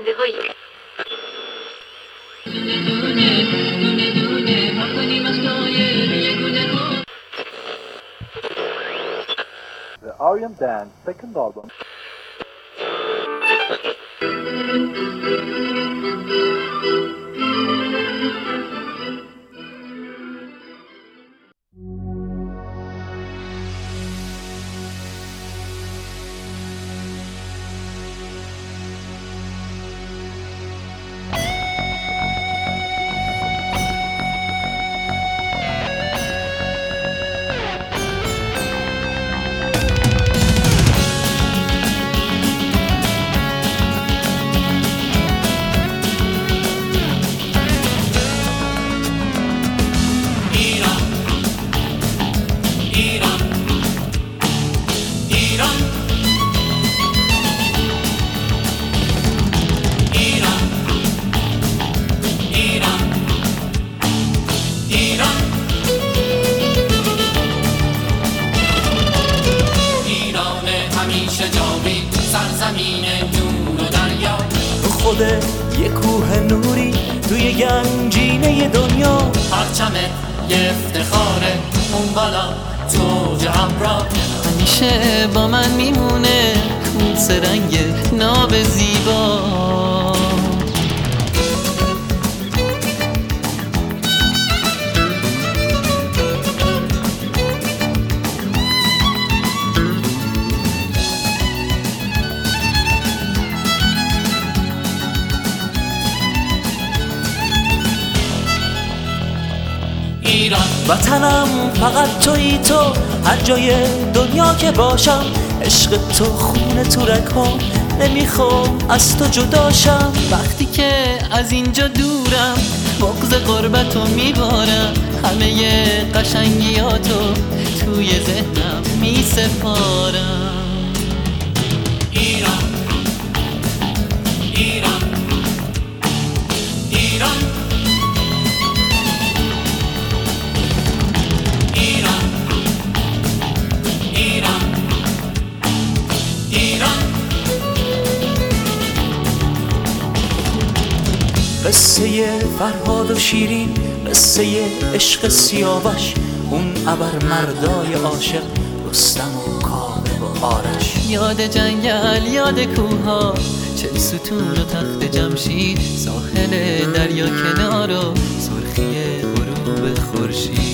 پرنده هایی The Aryan Dance second album. سرزمین نور و دریا، خود یه کوه نوری توی گنجینه دنیا، پرچم یه افتخاره اون بالا توج ابرا، همیشه با من میمونه کوس رنگ ناب زیبا. وطنم فقط تویی تو، هر جای دنیا که باشم عشق تو خون تو رگ‌هام، نمیخوام از تو جداشم. وقتی که از اینجا دورم بغض غربتو میبارم، همه قشنگیاتو توی ذهنم میسپارم. ایران ایران ایران قصه فرهاد و شیرین، قصه عشق سیاوش، اون ابر مردای عاشق رستم و کاوه و آرش. یاد جنگل، یاد کوها، 40 ستون و تخت جمشید، ساحل دریا کنار و سرخی غروب خورشید.